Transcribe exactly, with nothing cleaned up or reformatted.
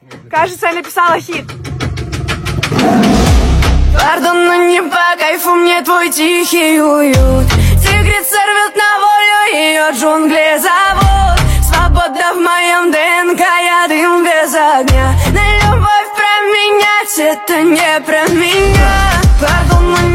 Кажется, я написала хит. Пардон, но не по кайфу мне твой тихий уют. Тигрица рвет на волю, ее джунгли зовут. Свобода в моем ДНК, я дым без огня. На любовь променять, это не про меня. Пардон, но